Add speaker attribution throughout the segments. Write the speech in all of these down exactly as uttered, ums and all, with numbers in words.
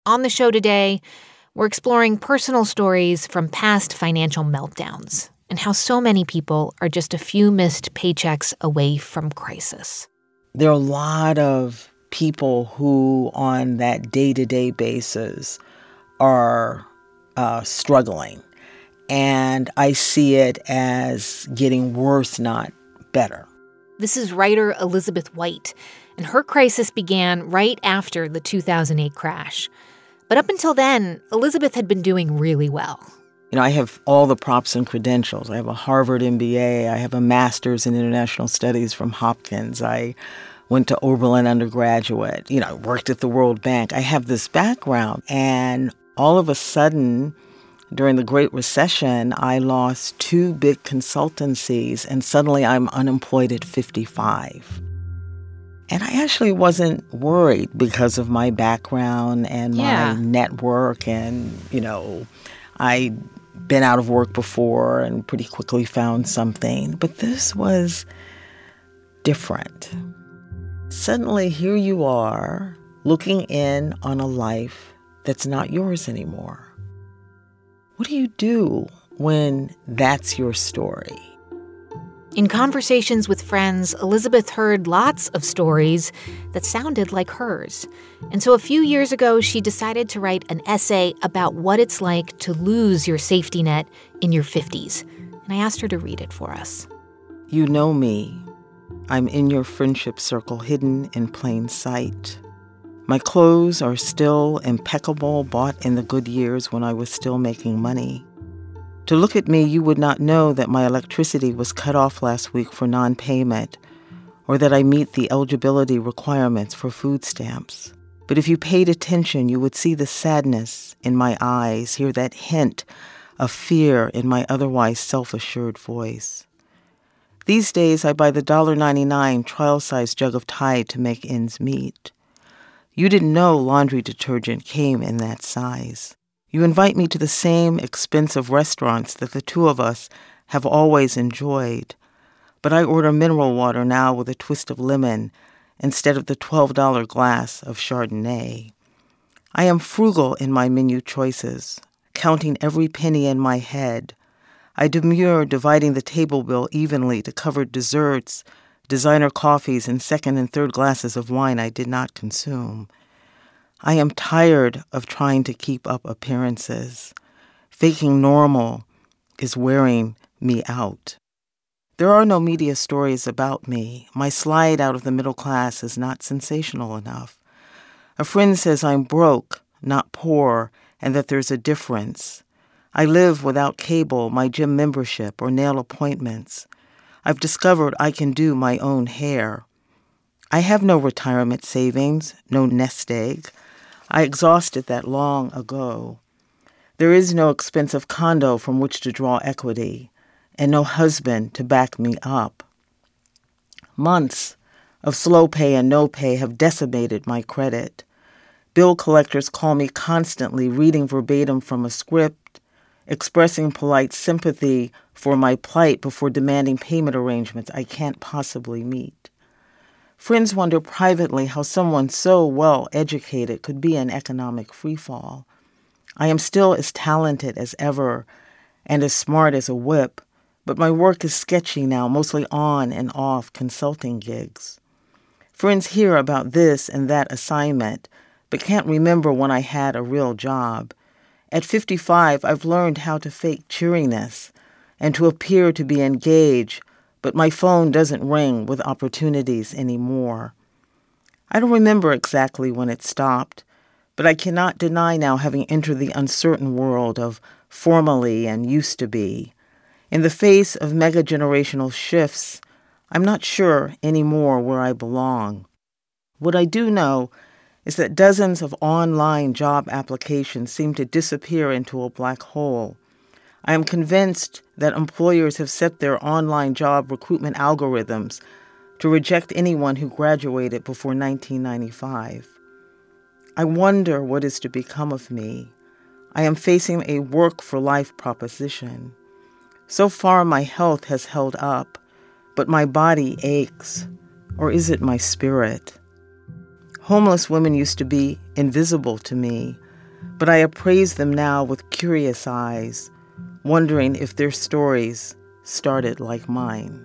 Speaker 1: On the show today, we're exploring personal stories from past financial meltdowns and how so many people are just a few missed paychecks away from crisis.
Speaker 2: There are a lot of people who, on that day-to-day basis, are uh, struggling. And I see it as getting worse, not better.
Speaker 1: This is writer Elizabeth White, and her crisis began right after the two thousand eight crash. But up until then, Elizabeth had been doing really well.
Speaker 2: You know, I have all the props and credentials. I have a Harvard M B A. I have a master's in international studies from Hopkins. I went to Oberlin undergraduate. You know, I worked at the World Bank. I have this background. And all of a sudden, during the Great Recession, I lost two big consultancies, and suddenly I'm unemployed at fifty-five. And I actually wasn't worried because of my background and
Speaker 1: yeah.
Speaker 2: my network. And, you know, I'd been out of work before and pretty quickly found something. But this was different. Suddenly, here you are looking in on a life that's not yours anymore. What do you do when that's your story?
Speaker 1: In conversations with friends, Elizabeth heard lots of stories that sounded like hers. And so a few years ago, she decided to write an essay about what it's like to lose your safety net in your fifties. And I asked her to read it for us.
Speaker 2: You know me. I'm in your friendship circle, hidden in plain sight. My clothes are still impeccable, bought in the good years when I was still making money. To look at me, you would not know that my electricity was cut off last week for non-payment, or that I meet the eligibility requirements for food stamps. But if you paid attention, you would see the sadness in my eyes, hear that hint of fear in my otherwise self-assured voice. These days, I buy the one dollar ninety-nine trial-size jug of Tide to make ends meet. You didn't know laundry detergent came in that size. You invite me to the same expensive restaurants that the two of us have always enjoyed, but I order mineral water now with a twist of lemon instead of the twelve dollar glass of Chardonnay. I am frugal in my menu choices, counting every penny in my head. I demur dividing the table bill evenly to cover desserts, designer coffees, and second and third glasses of wine I did not consume. I am tired of trying to keep up appearances. Faking normal is wearing me out. There are no media stories about me. My slide out of the middle class is not sensational enough. A friend says I'm broke, not poor, and that there's a difference. I live without cable, my gym membership, or nail appointments. I've discovered I can do my own hair. I have no retirement savings, no nest egg. I exhausted that long ago. There is no expensive condo from which to draw equity, and no husband to back me up. Months of slow pay and no pay have decimated my credit. Bill collectors call me constantly, reading verbatim from a script, expressing polite sympathy for my plight before demanding payment arrangements I can't possibly meet. Friends wonder privately how someone so well-educated could be in economic freefall. I am still as talented as ever and as smart as a whip, but my work is sketchy now, mostly on and off consulting gigs. Friends hear about this and that assignment, but can't remember when I had a real job. At fifty-five, I've learned how to fake cheeriness and to appear to be engaged, but my phone doesn't ring with opportunities anymore. I don't remember exactly when it stopped, but I cannot deny now having entered the uncertain world of formerly and used to be. In the face of mega-generational shifts, I'm not sure anymore where I belong. What I do know is that dozens of online job applications seem to disappear into a black hole. I am convinced that employers have set their online job recruitment algorithms to reject anyone who graduated before nineteen ninety-five. I wonder what is to become of me. I am facing a work-for-life proposition. So far, my health has held up, but my body aches. Or is it my spirit? Homeless women used to be invisible to me, but I appraise them now with curious eyes, wondering if their stories started like mine.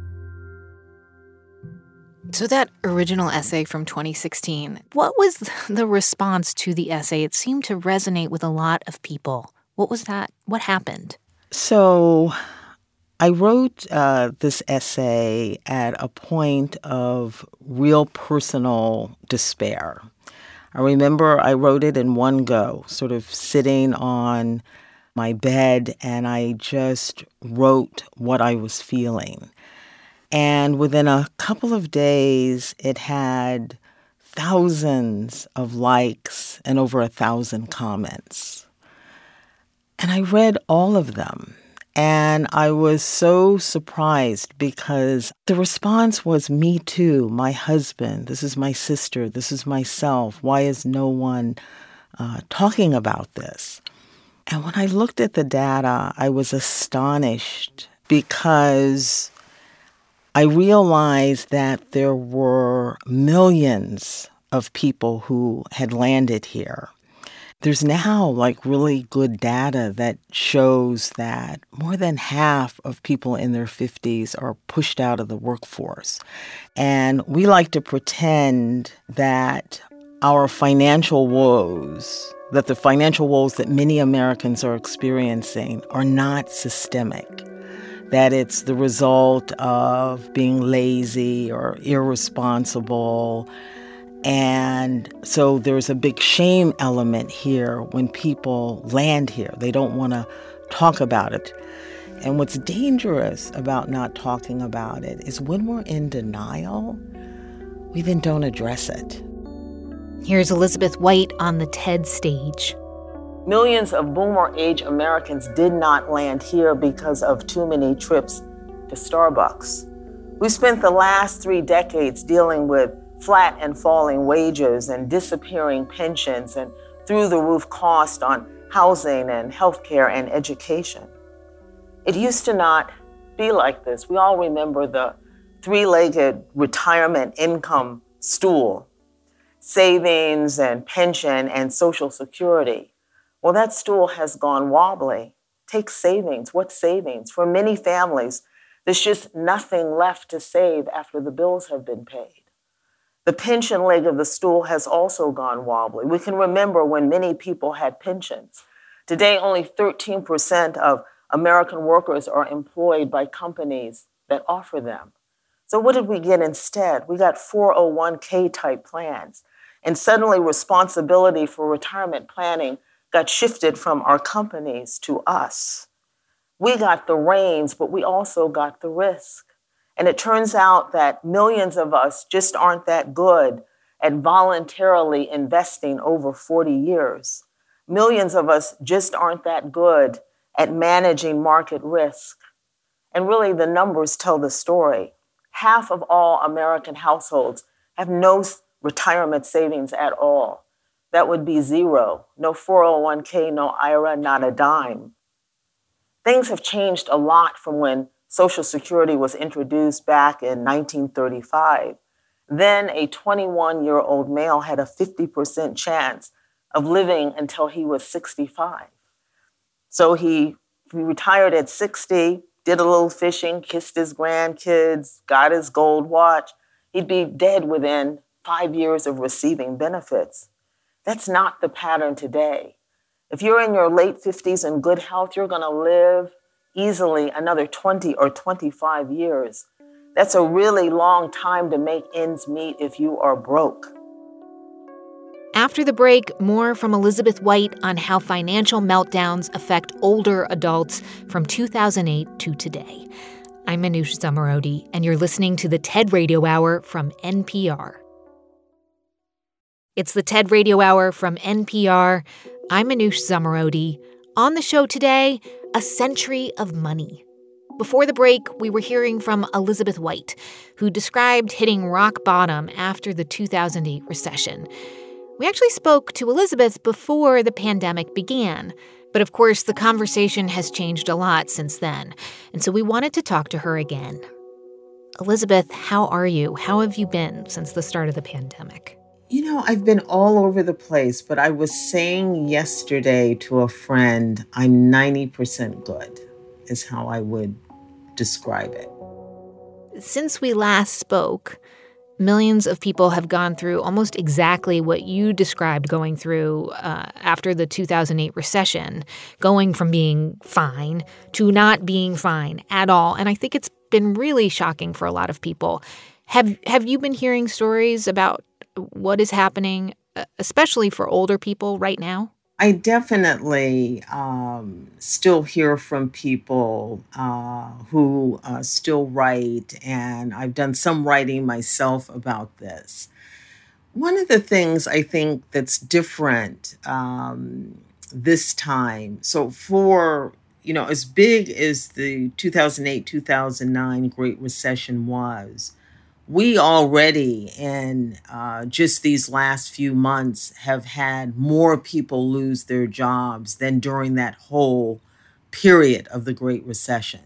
Speaker 1: So that original essay from twenty sixteen, what was the response to the essay? It seemed to resonate with a lot of people. What was that? What happened?
Speaker 2: So I wrote uh, this essay at a point of real personal despair. I remember I wrote it in one go, sort of sitting on my bed, and I just wrote what I was feeling. And within a couple of days, it had thousands of likes and over a thousand comments. And I read all of them. And I was so surprised because the response was, me too, my husband, this is my sister, this is myself. Why is no one uh, talking about this? And when I looked at the data, I was astonished because I realized that there were millions of people who had landed here. There's now like really good data that shows that more than half of people in their fifties are pushed out of the workforce. And we like to pretend that our financial woes, that the financial woes that many Americans are experiencing are not systemic, that it's the result of being lazy or irresponsible. And so there's a big shame element here when people land here. They don't want to talk about it. And what's dangerous about not talking about it is when we're in denial, we then don't address it.
Speaker 1: Here's Elizabeth White on the TED stage.
Speaker 2: Millions of boomer-age Americans did not land here because of too many trips to Starbucks. We spent the last three decades dealing with flat and falling wages and disappearing pensions and through-the-roof cost on housing and healthcare and education. It used to not be like this. We all remember the three-legged retirement income stool, savings and pension and Social Security. Well, that stool has gone wobbly. Take savings. What savings? For many families, there's just nothing left to save after the bills have been paid. The pension leg of the stool has also gone wobbly. We can remember when many people had pensions. Today, only thirteen percent of American workers are employed by companies that offer them. So what did we get instead? We got four oh one k type plans. And suddenly responsibility for retirement planning got shifted from our companies to us. We got the reins, but we also got the risk. And it turns out that millions of us just aren't that good at voluntarily investing over forty years. Millions of us just aren't that good at managing market risk. And really, the numbers tell the story. Half of all American households have no retirement savings at all. That would be zero. No four oh one k, no I R A, not a dime. Things have changed a lot from when Social Security was introduced back in nineteen thirty-five. Then a twenty-one-year-old male had a fifty percent chance of living until he was sixty-five. So he, he retired at sixty, did a little fishing, kissed his grandkids, got his gold watch. He'd be dead within five years of receiving benefits. That's not the pattern today. If you're in your late fifties in good health, you're going to live easily another twenty or twenty-five years. That's a really long time to make ends meet if you are broke.
Speaker 1: After the break, more from Elizabeth White on how financial meltdowns affect older adults from two thousand eight to today. I'm Manoush Zomorodi, and you're listening to the TED Radio Hour from N P R. It's the TED Radio Hour from N P R. I'm Manoush Zomorodi. On the show today, a century of money. Before the break, we were hearing from Elizabeth White, who described hitting rock bottom after the two thousand eight recession. We actually spoke to Elizabeth before the pandemic began, but of course the conversation has changed a lot since then, and so we wanted to talk to her again. Elizabeth, how are you? How have you been since the start of the pandemic?
Speaker 2: You know, I've been all over the place, but I was saying yesterday to a friend, I'm ninety percent good, is how I would describe it.
Speaker 1: Since we last spoke, millions of people have gone through almost exactly what you described going through uh, after the two thousand eight recession, going from being fine to not being fine at all. And I think it's been really shocking for a lot of people. Have have you been hearing stories about what is happening, especially for older people right now?
Speaker 2: I definitely um, still hear from people uh, who uh, still write, and I've done some writing myself about this. One of the things I think that's different um, this time, so for, you know, as big as the two thousand eight, two thousand nine Great Recession was, we already, in uh, just these last few months, have had more people lose their jobs than during that whole period of the Great Recession.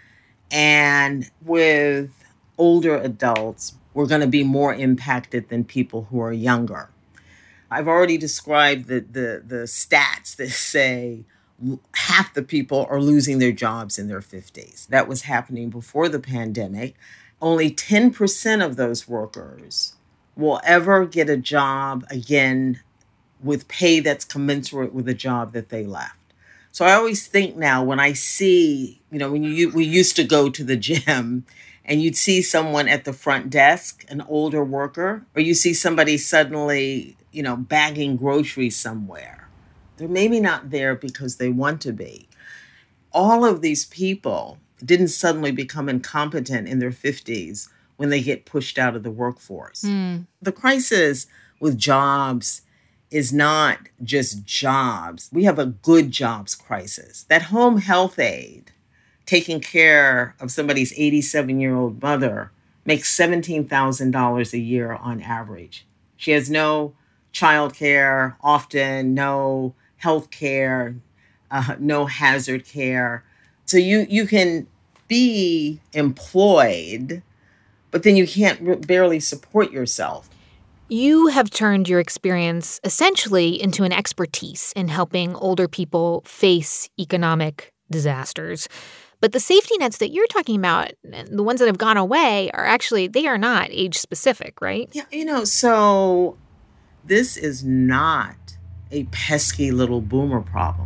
Speaker 2: And with older adults, we're going to be more impacted than people who are younger. I've already described the, the, the stats that say half the people are losing their jobs in their fifties. That was happening before the pandemic. Only ten percent of those workers will ever get a job again with pay that's commensurate with the job that they left. So I always think now when I see, you know, when you we used to go to the gym and you'd see someone at the front desk, an older worker, or you see somebody suddenly, you know, bagging groceries somewhere. They're maybe not there because they want to be. All of these people didn't suddenly become incompetent in their fifties when they get pushed out of the workforce. Mm. The crisis with jobs is not just jobs. We have a good jobs crisis. That home health aide taking care of somebody's eighty-seven-year-old mother makes seventeen thousand dollars a year on average. She has no child care, often no health care, uh, no hazard care. So you, you can be employed, but then you can't r- barely support yourself.
Speaker 1: You have turned your experience essentially into an expertise in helping older people face economic disasters. But the safety nets that you're talking about, the ones that have gone away, are actually, they are not age specific, right?
Speaker 2: Yeah, you know, so this is not a pesky little boomer problem.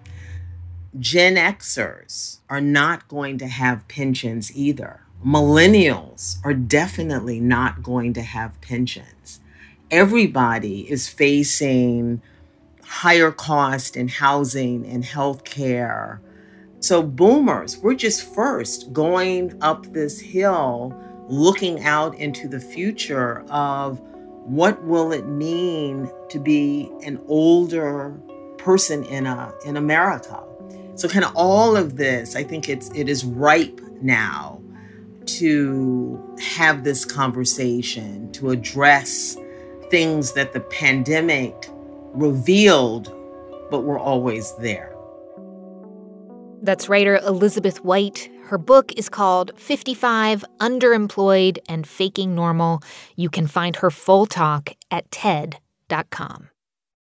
Speaker 2: Gen Xers are not going to have pensions either. Millennials are definitely not going to have pensions. Everybody is facing higher cost in housing and healthcare. So boomers, we're just first going up this hill, looking out into the future of what will it mean to be an older person in a in America. So kind of all of this, I think it's it is ripe now to have this conversation, to address things that the pandemic revealed, but were always there.
Speaker 1: That's writer Elizabeth White. Her book is called fifty-five, Underemployed and Faking Normal. You can find her full talk at T E D dot com.